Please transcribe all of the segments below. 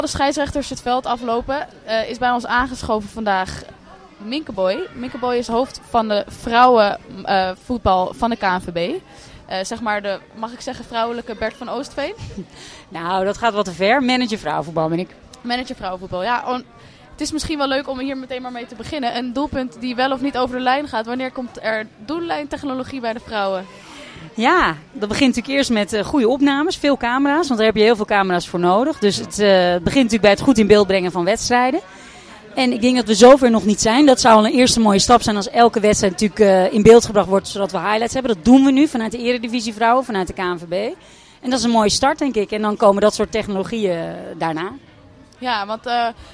De scheidsrechters het veld aflopen, is bij ons aangeschoven vandaag Minkeboy. Minkeboy is hoofd van de vrouwenvoetbal van de KNVB. Zeg maar de, mag ik zeggen, vrouwelijke Bert van Oostveen? Nou, dat gaat wat te ver. Manager vrouwenvoetbal ben ik. Manager vrouwenvoetbal, ja. Het is misschien wel leuk om hier meteen maar mee te beginnen. Een doelpunt die wel of niet over de lijn gaat. Wanneer komt er doellijntechnologie bij de vrouwen? Ja, dat begint natuurlijk eerst met goede opnames, veel camera's. Want daar heb je heel veel camera's voor nodig. Dus het begint natuurlijk bij het goed in beeld brengen van wedstrijden. En ik denk dat we zover nog niet zijn. Dat zou al een eerste mooie stap zijn als elke wedstrijd natuurlijk in beeld gebracht wordt. Zodat we highlights hebben. Dat doen we nu vanuit de Eredivisie Vrouwen, vanuit de KNVB. En dat is een mooie start, denk ik. En dan komen dat soort technologieën daarna. Ja, want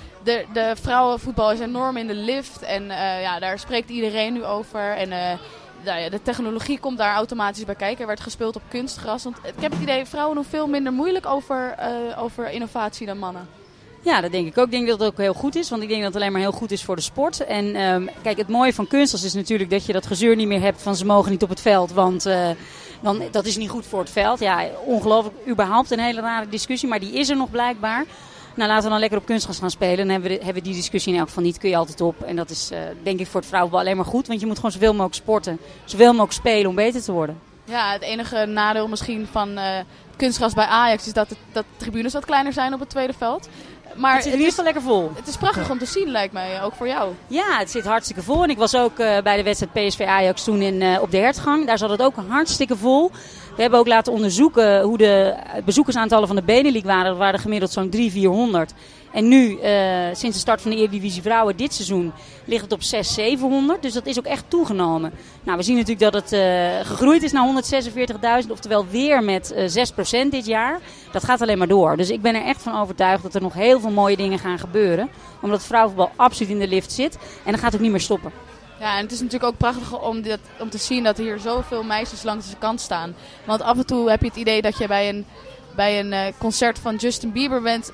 de vrouwenvoetbal is enorm in de lift. En daar spreekt iedereen nu over. En de technologie komt daar automatisch bij kijken. Er werd gespeeld op kunstgras. Want ik heb het idee, vrouwen doen veel minder moeilijk over innovatie dan mannen. Ja, dat denk ik ook. Ik denk dat het ook heel goed is. Want ik denk dat het alleen maar heel goed is voor de sport. En kijk, het mooie van kunstgras is natuurlijk dat je dat gezeur niet meer hebt van ze mogen niet op het veld. Want dat is niet goed voor het veld. Ja, ongelooflijk. Überhaupt een hele rare discussie. Maar die is er nog blijkbaar. Nou, laten we dan lekker op kunstgras gaan spelen. Dan hebben we die discussie in elk geval niet. Kun je altijd op. En dat is denk ik voor het vrouwenvoetbal alleen maar goed. Want je moet gewoon zoveel mogelijk sporten. Zoveel mogelijk spelen om beter te worden. Ja, het enige nadeel misschien van kunstgras bij Ajax is dat de tribunes wat kleiner zijn op het tweede veld. Maar het zit in ieder geval lekker vol. Het is prachtig om te zien, lijkt mij, ook voor jou. Ja, het zit hartstikke vol. En ik was ook bij de wedstrijd PSV Ajax toen op de Hertgang. Daar zat het ook hartstikke vol. We hebben ook laten onderzoeken hoe de bezoekersaantallen van de Benelux waren. Dat waren gemiddeld zo'n 300-400. En nu, sinds de start van de Eredivisie Vrouwen dit seizoen, ligt het op 600-700. Dus dat is ook echt toegenomen. Nou, we zien natuurlijk dat het gegroeid is naar 146.000. Oftewel weer met 6% dit jaar. Dat gaat alleen maar door. Dus ik ben er echt van overtuigd dat er nog heel veel mooie dingen gaan gebeuren. Omdat het vrouwenvoetbal absoluut in de lift zit. En dat gaat ook niet meer stoppen. Ja, en het is natuurlijk ook prachtig om te zien dat hier zoveel meisjes langs de kant staan. Want af en toe heb je het idee dat je bij een concert van Justin Bieber bent.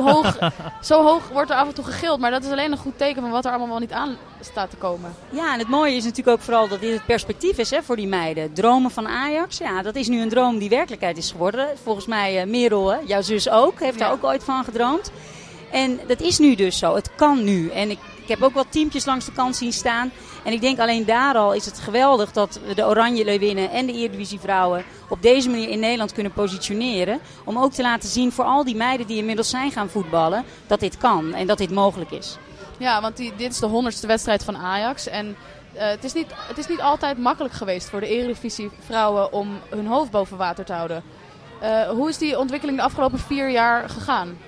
Zo hoog wordt er af en toe gegild. Maar dat is alleen een goed teken van wat er allemaal wel niet aan staat te komen. Ja, en het mooie is natuurlijk ook vooral dat dit het perspectief is voor die meiden. Dromen van Ajax, ja, dat is nu een droom die werkelijkheid is geworden. Volgens mij Merel, jouw zus ook, heeft daar ook ooit van gedroomd. En dat is nu dus zo. Het kan nu. En ik heb ook wat teampjes langs de kant zien staan. En ik denk alleen daar al is het geweldig dat we de Oranje Leeuwinnen en de Eredivisie Vrouwen op deze manier in Nederland kunnen positioneren. Om ook te laten zien voor al die meiden die inmiddels zijn gaan voetballen, dat dit kan en dat dit mogelijk is. Ja, want dit is de 100ste wedstrijd van Ajax. En het is niet altijd makkelijk geweest voor de Eredivisie Vrouwen om hun hoofd boven water te houden. Hoe is die ontwikkeling de afgelopen 4 jaar gegaan?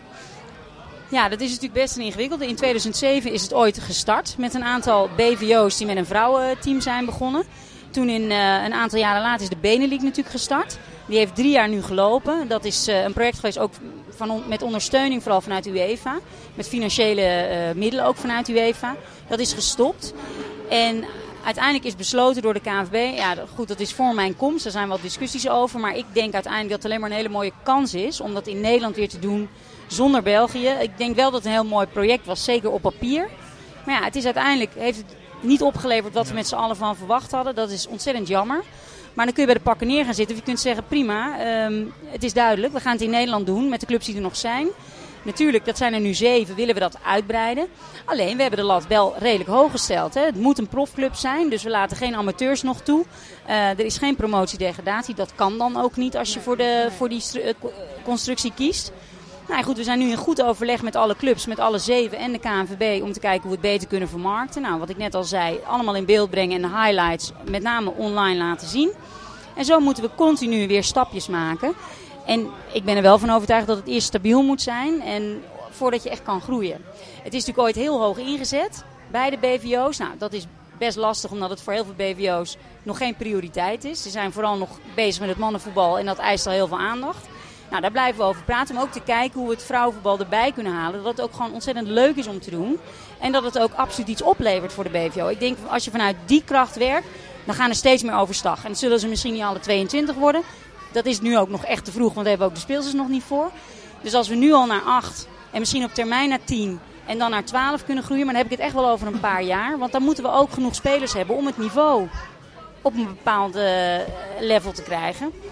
Ja, dat is natuurlijk best een ingewikkelde. In 2007 is het ooit gestart met een aantal BVO's die met een vrouwenteam zijn begonnen. Toen een aantal jaren later is de Benelux natuurlijk gestart. Die heeft 3 jaar nu gelopen. Dat is een project geweest ook met ondersteuning vooral vanuit UEFA. Met financiële middelen ook vanuit UEFA. Dat is gestopt. En uiteindelijk is besloten door de KNVB. Ja, goed, dat is voor mijn komst. Er zijn wat discussies over. Maar ik denk uiteindelijk dat het alleen maar een hele mooie kans is om dat in Nederland weer te doen zonder België. Ik denk wel dat het een heel mooi project was, zeker op papier. Maar ja, het is uiteindelijk heeft het niet opgeleverd wat we met z'n allen van verwacht hadden. Dat is ontzettend jammer. Maar dan kun je bij de pakken neer gaan zitten. Of je kunt zeggen, prima, het is duidelijk. We gaan het in Nederland doen met de clubs die er nog zijn. Natuurlijk, dat zijn er nu 7, willen we dat uitbreiden. Alleen, we hebben de lat wel redelijk hoog gesteld. Hè. Het moet een profclub zijn, dus we laten geen amateurs nog toe. Er is geen promotie-degradatie. Dat kan dan ook niet als je voor die constructie kiest. Nou goed, we zijn nu in goed overleg met alle clubs, met alle 7 en de KNVB om te kijken hoe we het beter kunnen vermarkten. Nou, wat ik net al zei, allemaal in beeld brengen en de highlights met name online laten zien. En zo moeten we continu weer stapjes maken. En ik ben er wel van overtuigd dat het eerst stabiel moet zijn en voordat je echt kan groeien. Het is natuurlijk ooit heel hoog ingezet bij de BVO's. Nou, dat is best lastig omdat het voor heel veel BVO's nog geen prioriteit is. Ze zijn vooral nog bezig met het mannenvoetbal en dat eist al heel veel aandacht. Nou, daar blijven we over praten, maar ook te kijken hoe we het vrouwenvoetbal erbij kunnen halen. Dat het ook gewoon ontzettend leuk is om te doen. En dat het ook absoluut iets oplevert voor de BVO. Ik denk, als je vanuit die kracht werkt, dan gaan er steeds meer overstag. En dan zullen ze misschien niet alle 22 worden. Dat is nu ook nog echt te vroeg, want daar hebben we ook de speelsters nog niet voor. Dus als we nu al naar 8 en misschien op termijn naar 10 en dan naar 12 kunnen groeien. Maar dan heb ik het echt wel over een paar jaar. Want dan moeten we ook genoeg spelers hebben om het niveau op een bepaald level te krijgen.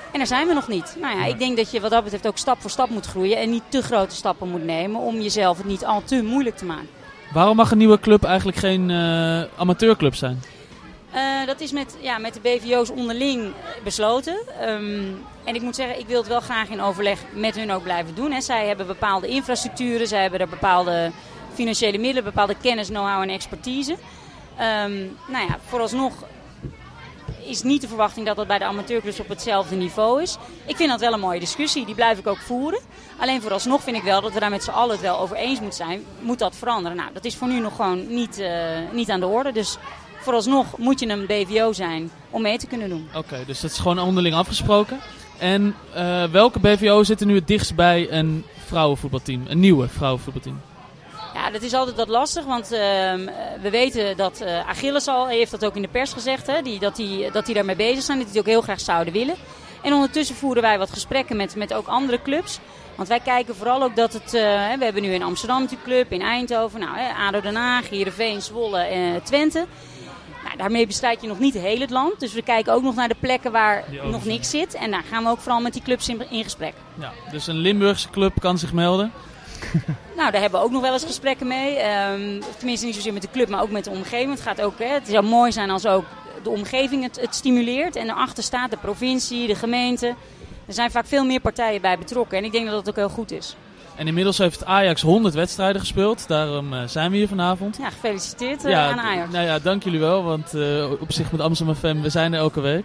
En daar zijn we nog niet. Nou ja, ik denk dat je wat dat betreft ook stap voor stap moet groeien en niet te grote stappen moet nemen om jezelf het niet al te moeilijk te maken. Waarom mag een nieuwe club eigenlijk geen amateurclub zijn? Dat is met de BVO's onderling besloten. En ik moet zeggen, ik wil het wel graag in overleg met hun ook blijven doen. Hè. Zij hebben bepaalde infrastructuren, zij hebben er bepaalde financiële middelen, bepaalde kennis, know-how en expertise. Vooralsnog is niet de verwachting dat dat bij de amateurclubs op hetzelfde niveau is. Ik vind dat wel een mooie discussie, die blijf ik ook voeren. Alleen vooralsnog vind ik wel dat we daar met z'n allen het wel over eens moeten zijn. Moet dat veranderen? Nou, dat is voor nu nog gewoon niet aan de orde. Dus vooralsnog moet je een BVO zijn om mee te kunnen doen. Oké, dus dat is gewoon onderling afgesproken. En welke BVO zit er nu het dichtst bij een vrouwenvoetbalteam? Een nieuwe vrouwenvoetbalteam? Ja, dat is altijd wat lastig, want we weten dat Achilles al heeft dat ook in de pers gezegd, hè, dat die daarmee bezig zijn, dat die het ook heel graag zouden willen. En ondertussen voeren wij wat gesprekken met ook andere clubs. Want wij kijken vooral ook dat het, we hebben nu in Amsterdam natuurlijk club, in Eindhoven, ADO Den Haag, Heerenveen, Zwolle en Twente. Nou, daarmee bestrijd je nog niet heel het land. Dus we kijken ook nog naar de plekken waar nog niks zit. En daar gaan we ook vooral met die clubs in gesprek. Ja, dus een Limburgse club kan zich melden? Nou, daar hebben we ook nog wel eens gesprekken mee. Tenminste niet zozeer met de club, maar ook met de omgeving. Het zou mooi zijn als ook de omgeving het stimuleert. En daarachter staat de provincie, de gemeente. Er zijn vaak veel meer partijen bij betrokken. En ik denk dat dat ook heel goed is. En inmiddels heeft Ajax 100 wedstrijden gespeeld. Daarom zijn we hier vanavond. Ja, gefeliciteerd aan Ajax. Nou ja, dank jullie wel. Want op zich met Amsterdam FM, we zijn er elke week.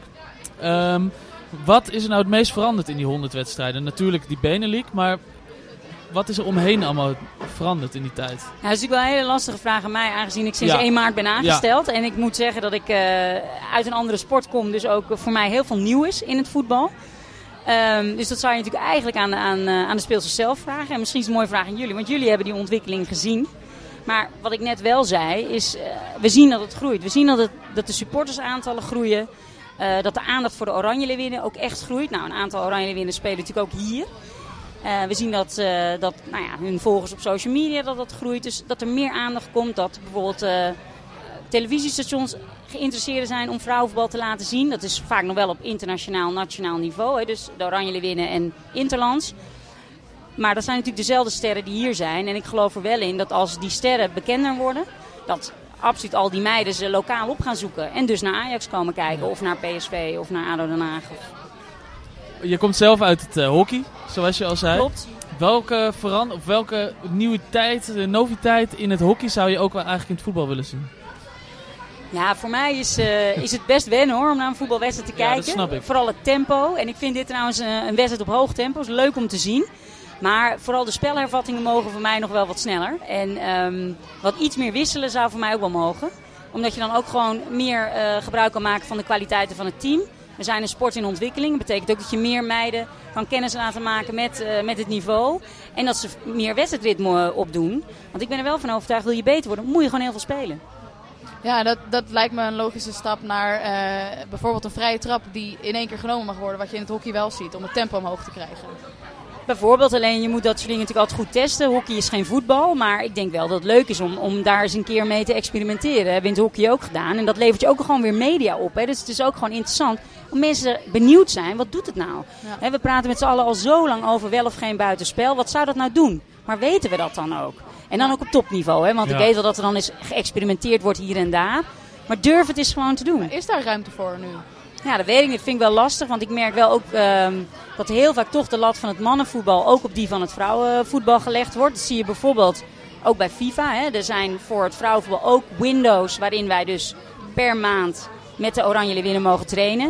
Wat is er nou het meest veranderd in die 100 wedstrijden? Natuurlijk die Benelux, maar wat is er omheen allemaal veranderd in die tijd? Ja, dat is natuurlijk wel een hele lastige vraag aan mij, aangezien ik sinds 1 maart ben aangesteld. Ja. En ik moet zeggen dat ik uit een andere sport kom, dus ook voor mij heel veel nieuw is in het voetbal. Dus dat zou je natuurlijk eigenlijk aan de speelsters zelf vragen. En misschien is het een mooie vraag aan jullie, want jullie hebben die ontwikkeling gezien. Maar wat ik net wel zei, is we zien dat het groeit. We zien dat de supportersaantallen groeien. Dat de aandacht voor de Oranje Leeuwinnen ook echt groeit. Nou, een aantal Oranje Leeuwinnen spelen natuurlijk ook hier. We zien dat hun volgers op social media dat groeit. Dus dat er meer aandacht komt. Dat bijvoorbeeld televisiestations geïnteresseerd zijn om vrouwenvoetbal te laten zien. Dat is vaak nog wel op internationaal, nationaal niveau. Hè. Dus de Oranje Leeuwinnen en Interlands. Maar dat zijn natuurlijk dezelfde sterren die hier zijn. En ik geloof er wel in dat als die sterren bekender worden, dat absoluut al die meiden ze lokaal op gaan zoeken. En dus naar Ajax komen kijken. Of naar PSV of naar ADO Den Haag. Je komt zelf uit het hockey, zoals je al zei. Klopt. Welke noviteit in het hockey zou je ook wel eigenlijk in het voetbal willen zien? Ja, voor mij is het best wennen hoor, om naar een voetbalwedstrijd te kijken. Dat snap ik. Vooral het tempo. En ik vind dit trouwens een wedstrijd op hoog tempo. Het is leuk om te zien. Maar vooral de spelhervattingen mogen voor mij nog wel wat sneller. En wat iets meer wisselen zou voor mij ook wel mogen. Omdat je dan ook gewoon meer gebruik kan maken van de kwaliteiten van het team. We zijn een sport in ontwikkeling. Dat betekent ook dat je meer meiden kan kennis laten maken met het niveau. En dat ze meer wedstrijdritme opdoen. Want ik ben er wel van overtuigd, wil je beter worden, moet je gewoon heel veel spelen. Ja, dat lijkt me een logische stap naar bijvoorbeeld een vrije trap die in 1 keer genomen mag worden. Wat je in het hockey wel ziet, om het tempo omhoog te krijgen. Bijvoorbeeld, alleen je moet dat soort dingen natuurlijk altijd goed testen. Hockey is geen voetbal, maar ik denk wel dat het leuk is om daar eens een keer mee te experimenteren. Dat hebben we in het hockey ook gedaan. En dat levert je ook gewoon weer media op. Hè. Dus het is ook gewoon interessant om mensen benieuwd zijn. Wat doet het nou? Ja. Hè, we praten met z'n allen al zo lang over wel of geen buitenspel. Wat zou dat nou doen? Maar weten we dat dan ook? En dan ook op topniveau. Hè? Want ik weet wel dat er dan eens geëxperimenteerd wordt hier en daar. Maar durf het eens gewoon te doen. Maar is daar ruimte voor nu? Ja, dat weet ik niet. Dat vind ik wel lastig. Want ik merk wel ook dat heel vaak toch de lat van het mannenvoetbal ook op die van het vrouwenvoetbal gelegd wordt. Dat zie je bijvoorbeeld ook bij FIFA. Hè. Er zijn voor het vrouwenvoetbal ook windows waarin wij dus per maand met de Oranje Leeuwinnen mogen trainen.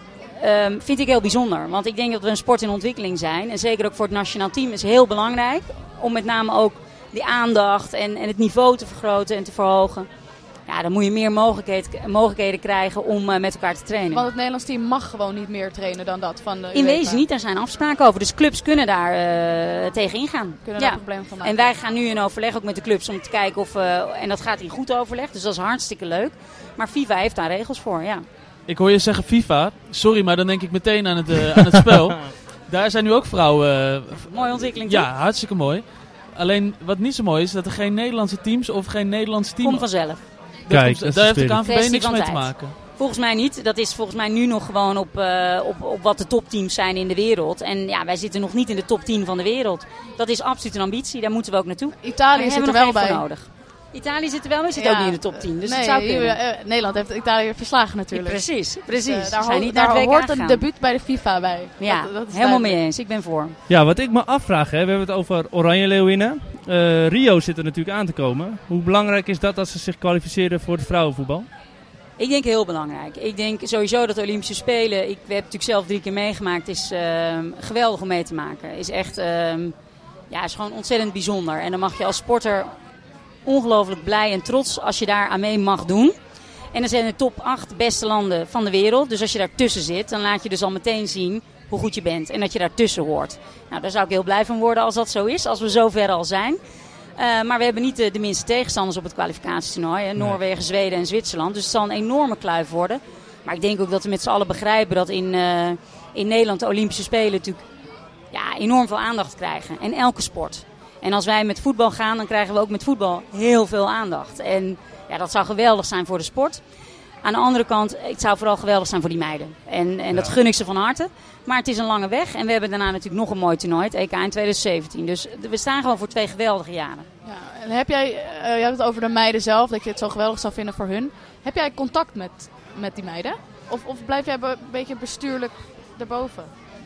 Vind ik heel bijzonder. Want ik denk dat we een sport in ontwikkeling zijn. En zeker ook voor het nationaal team is heel belangrijk. Om met name ook die aandacht en het niveau te vergroten en te verhogen. Ja, dan moet je meer mogelijkheden krijgen om met elkaar te trainen. Want het Nederlands team mag gewoon niet meer trainen dan dat van de UEFA. In wezen niet, daar zijn afspraken over. Dus clubs kunnen daar tegen ingaan. Kunnen daar problemen van maken. En wij gaan nu in overleg ook met de clubs om te kijken of... en dat gaat in goed overleg, dus dat is hartstikke leuk. Maar FIFA heeft daar regels voor, ja. Ik hoor je zeggen FIFA. Sorry, maar dan denk ik meteen aan het spel. Daar zijn nu ook vrouwen... Mooie ontwikkeling, toch? Ja, hartstikke mooi. Alleen wat niet zo mooi is dat er geen Nederlandse teams of geen Nederlands team... Komt vanzelf. Kijk, daar heeft de KNVB niks mee te maken. Volgens mij niet. Dat is volgens mij nu nog gewoon op wat de topteams zijn in de wereld. En ja, wij zitten nog niet in de top 10 van de wereld. Dat is absoluut een ambitie. Daar moeten we ook naartoe. Italië zit er wel bij. Nodig. Italië zit er wel bij, zit ook niet in de top 10. Dus het zou kunnen. Nederland heeft Italië verslagen natuurlijk. Precies. Daar hoort een debuut bij de FIFA bij. Ja, dat is helemaal mee eens. Ik ben voor. Ja, wat ik me afvraag, we hebben het over Oranje Leeuwinnen. Rio zit er natuurlijk aan te komen. Hoe belangrijk is dat ze zich kwalificeren voor het vrouwenvoetbal? Ik denk heel belangrijk. Ik denk sowieso dat de Olympische Spelen, we hebben het natuurlijk zelf 3 keer meegemaakt, is geweldig om mee te maken. Is echt, is gewoon ontzettend bijzonder. En dan mag je als sporter ongelooflijk blij en trots als je daar aan mee mag doen. En dan zijn de top 8 beste landen van de wereld. Dus als je daartussen zit, dan laat je dus al meteen zien hoe goed je bent. En dat je daartussen hoort. Nou, daar zou ik heel blij van worden als dat zo is. Als we zo ver al zijn. Maar we hebben niet de minste tegenstanders op het kwalificatietoernooi. Hè? Noorwegen, Zweden en Zwitserland. Dus het zal een enorme kluif worden. Maar ik denk ook dat we met z'n allen begrijpen dat in Nederland de Olympische Spelen natuurlijk enorm veel aandacht krijgen. En elke sport. En als wij met voetbal gaan, dan krijgen we ook met voetbal heel veel aandacht. En ja, dat zou geweldig zijn voor de sport. Aan de andere kant, het zou vooral geweldig zijn voor die meiden. En dat gun ik ze van harte. Maar het is een lange weg. En we hebben daarna natuurlijk nog een mooi toernooi, het EK in 2017. Dus we staan gewoon voor 2 geweldige jaren. Ja, en heb jij, je hebt het over de meiden zelf, dat je het zo geweldig zou vinden voor hun. Heb jij contact met die meiden? Of blijf jij een beetje bestuurlijk erboven?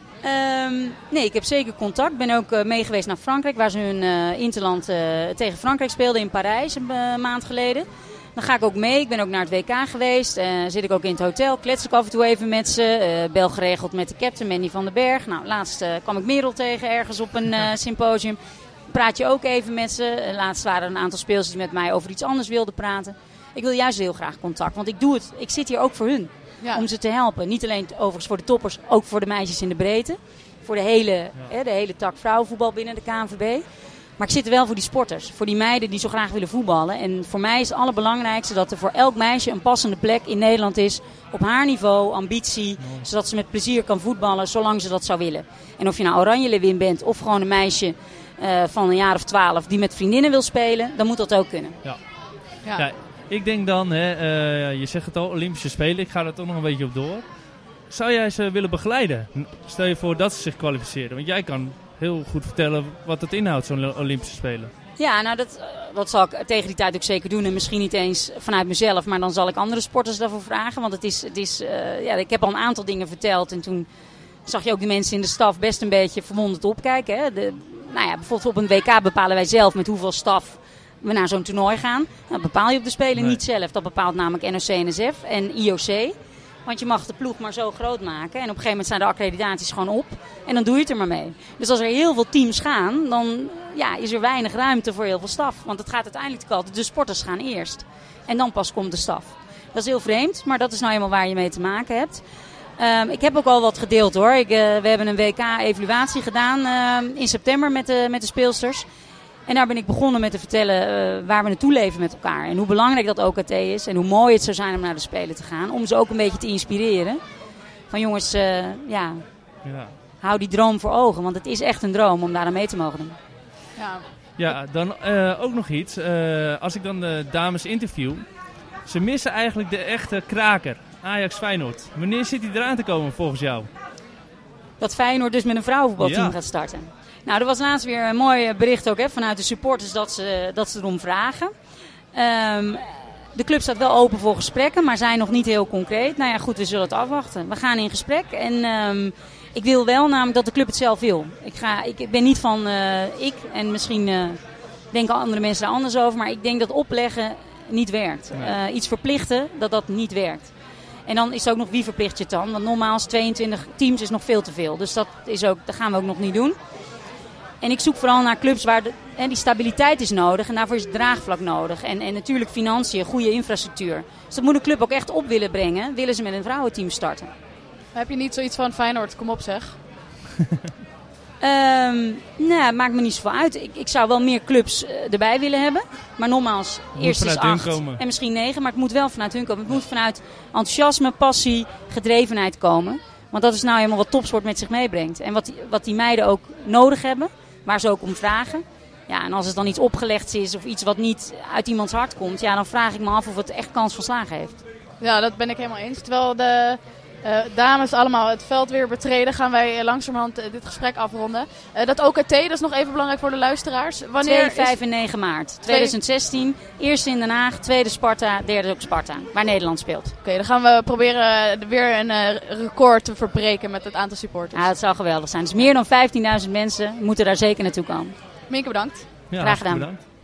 Nee, ik heb zeker contact. Ik ben ook mee geweest naar Frankrijk, waar ze hun interland tegen Frankrijk speelden in Parijs een maand geleden. Dan ga ik ook mee. Ik ben ook naar het WK geweest. Zit ik ook in het hotel. Klets ik af en toe even met ze. Bel geregeld met de captain Mandy van den Berg. Nou, laatst kwam ik Merel tegen ergens op een symposium. Praat je ook even met ze. Laatst waren er een aantal speelsters die met mij over iets anders wilden praten. Ik wil juist heel graag contact. Want ik doe het. Ik zit hier ook voor hun. Ja. Om ze te helpen. Niet alleen overigens voor de toppers. Ook voor de meisjes in de breedte. Voor de hele tak vrouwenvoetbal binnen de KNVB. Maar ik zit er wel voor die sporters. Voor die meiden die zo graag willen voetballen. En voor mij is het allerbelangrijkste dat er voor elk meisje een passende plek in Nederland is. Op haar niveau, ambitie. Zodat ze met plezier kan voetballen zolang ze dat zou willen. En of je nou Oranje Leeuwin bent of gewoon een meisje van een jaar of 12 die met vriendinnen wil spelen. Dan moet dat ook kunnen. Ja, ik denk dan, je zegt het al, Olympische Spelen. Ik ga er toch nog een beetje op door. Zou jij ze willen begeleiden? Stel je voor dat ze zich kwalificeren. Want jij kan heel goed vertellen wat het inhoudt, zo'n Olympische Spelen. Ja, nou dat zal ik tegen die tijd ook zeker doen. En misschien niet eens vanuit mezelf, maar dan zal ik andere sporters daarvoor vragen. Want ik heb al een aantal dingen verteld. En toen zag je ook die mensen in de staf best een beetje verwonderd opkijken. Hè? Bijvoorbeeld op een WK bepalen wij zelf met hoeveel staf we naar zo'n toernooi gaan. Dat bepaal je op de Spelen niet zelf. Dat bepaalt namelijk NOC-NSF en IOC. Want je mag de ploeg maar zo groot maken. En op een gegeven moment zijn de accreditaties gewoon op. En dan doe je het er maar mee. Dus als er heel veel teams gaan, dan is er weinig ruimte voor heel veel staf. Want het gaat uiteindelijk altijd, de sporters gaan eerst. En dan pas komt de staf. Dat is heel vreemd, maar dat is nou eenmaal waar je mee te maken hebt. Ik heb ook al wat gedeeld hoor. We hebben een WK-evaluatie gedaan in september met de speelsters. En daar ben ik begonnen met te vertellen waar we naartoe leven met elkaar. En hoe belangrijk dat OKT is. En hoe mooi het zou zijn om naar de Spelen te gaan. Om ze ook een beetje te inspireren. Van jongens, hou die droom voor ogen. Want het is echt een droom om daar aan mee te mogen doen. Ja, dan ook nog iets. Als ik dan de dames interview. Ze missen eigenlijk de echte kraker. Ajax-Feyenoord. Wanneer zit die eraan te komen volgens jou? Dat Feyenoord dus met een vrouwenvoetbalteam gaat starten. Nou, er was laatst weer een mooi bericht ook vanuit de supporters dat ze erom vragen. De club staat wel open voor gesprekken, maar zijn nog niet heel concreet. Nou ja, goed, we zullen het afwachten. We gaan in gesprek en ik wil wel namelijk dat de club het zelf wil. Ik ben niet van en misschien denken andere mensen daar anders over, maar ik denk dat opleggen niet werkt. Iets verplichten, dat niet werkt. En dan is het ook nog wie verplicht je het dan. Want normaal 22 teams is nog veel te veel. Dus dat gaan we ook nog niet doen. En ik zoek vooral naar clubs waar die stabiliteit is nodig. En daarvoor is het draagvlak nodig. En natuurlijk financiën, goede infrastructuur. Dus dat moet een club ook echt op willen brengen. Willen ze met een vrouwenteam starten. Maar heb je niet zoiets van Feyenoord? Kom op zeg. Nee, maakt me niet zoveel uit. Ik zou wel meer clubs erbij willen hebben. Maar nogmaals, eerst is 8 en misschien 9. Maar het moet wel vanuit hun komen. Het moet vanuit enthousiasme, passie, gedrevenheid komen. Want dat is nou helemaal wat topsport met zich meebrengt. En wat die meiden ook nodig hebben. Waar ze ook om vragen. Ja, en als het dan iets opgelegd is of iets wat niet uit iemands hart komt. Ja, dan vraag ik me af of het echt kans van slagen heeft. Ja, dat ben ik helemaal eens. Terwijl de dames allemaal het veld weer betreden, gaan wij langzamerhand dit gesprek afronden. Dat OKT, dat is nog even belangrijk voor de luisteraars. 2, 5 en 9 maart 2016. Eerste in Den Haag, tweede Sparta, derde ook Sparta. Waar Nederland speelt. Oké, dan gaan we proberen weer een record te verbreken met het aantal supporters. Ja, dat zou geweldig zijn. Dus meer dan 15.000 mensen moeten daar zeker naartoe komen. Mieke, bedankt. Ja, Graag gedaan. bedankt.